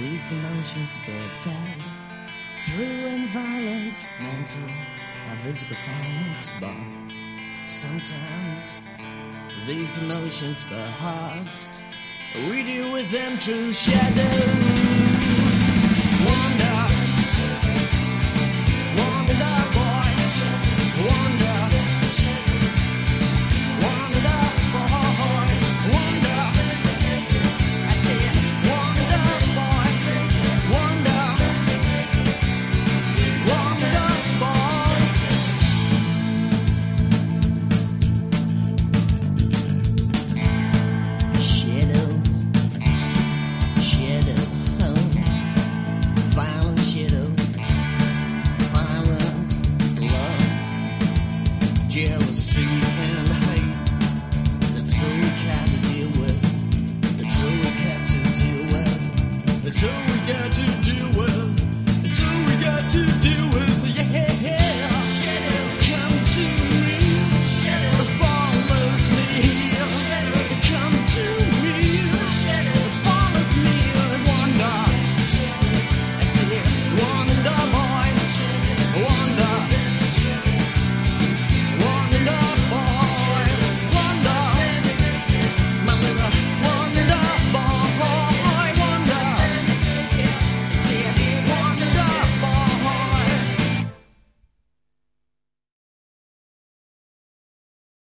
These emotions burst out through in violence, mental or physical violence, but sometimes these emotions burst. We deal with them through shadows. Wonder, wonder, boy, wonder, wonder, boy, wonder. I say, wonder, boy, wonder, wonder, boy. Shadow, shadow, violent shadow, violence, love, jealousy and hate. That's all we got to deal with. That's all we got to deal with. That's all we got to deal with.